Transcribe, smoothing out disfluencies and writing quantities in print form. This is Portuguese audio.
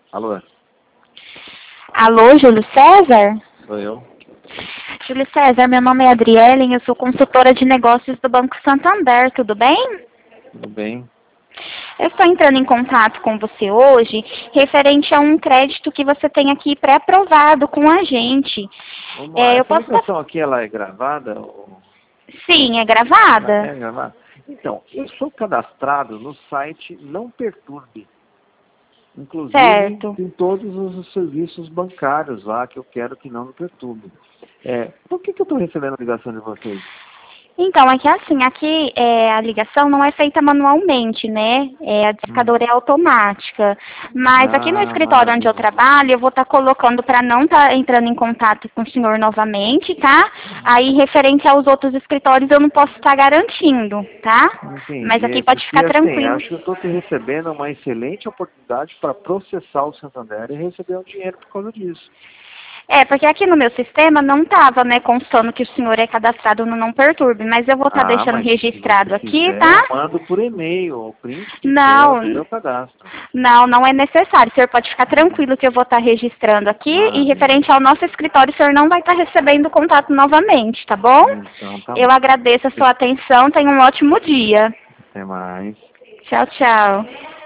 Alô, Alô, Júlio César? sou eu. Júlio César, meu nome é Adriele, eu sou consultora de negócios do Banco Santander, tudo bem? Tudo bem? Eu estou entrando em contato com você hoje referente a um crédito que você tem aqui pré-aprovado com a gente. Vamos lá. Eu Essa posso... ligação aqui, ela é gravada? Sim, é Ela gravada? é gravada? Então, eu sou cadastrado no site Não Perturbe. Inclusive, Certo. tem todos os serviços bancários lá que eu quero que não me perturbe. Por que eu estou recebendo a ligação de vocês? Então, é que assim, aqui a ligação não é feita manualmente, né? A Hum. discadora é automática. Mas aqui no Ah, escritório onde eu maravilha. trabalho, eu vou estar colocando para não estar entrando em contato com o senhor novamente, tá? Aí, referente aos outros escritórios, eu não posso estar garantindo, tá? Mas Entendi. aqui É pode porque, ficar assim, tranquilo. acho que eu estou recebendo uma excelente oportunidade para processar o Santander e receber um dinheiro por causa disso. Porque aqui no meu sistema não estava, né, constando que o senhor é cadastrado no Não Perturbe, mas eu vou estar Ah, deixando mas se você registrado aqui, quiser, eu tá? mando por e-mail o print de tela do Não, meu cadastro. não, não é necessário. O senhor pode ficar tranquilo que eu vou estar registrando aqui e Maravilha. referente ao nosso escritório, o senhor não vai estar recebendo contato novamente, tá bom? Então, tá Eu bom. agradeço a sua atenção, tenha um ótimo dia. Até mais. Tchau, tchau.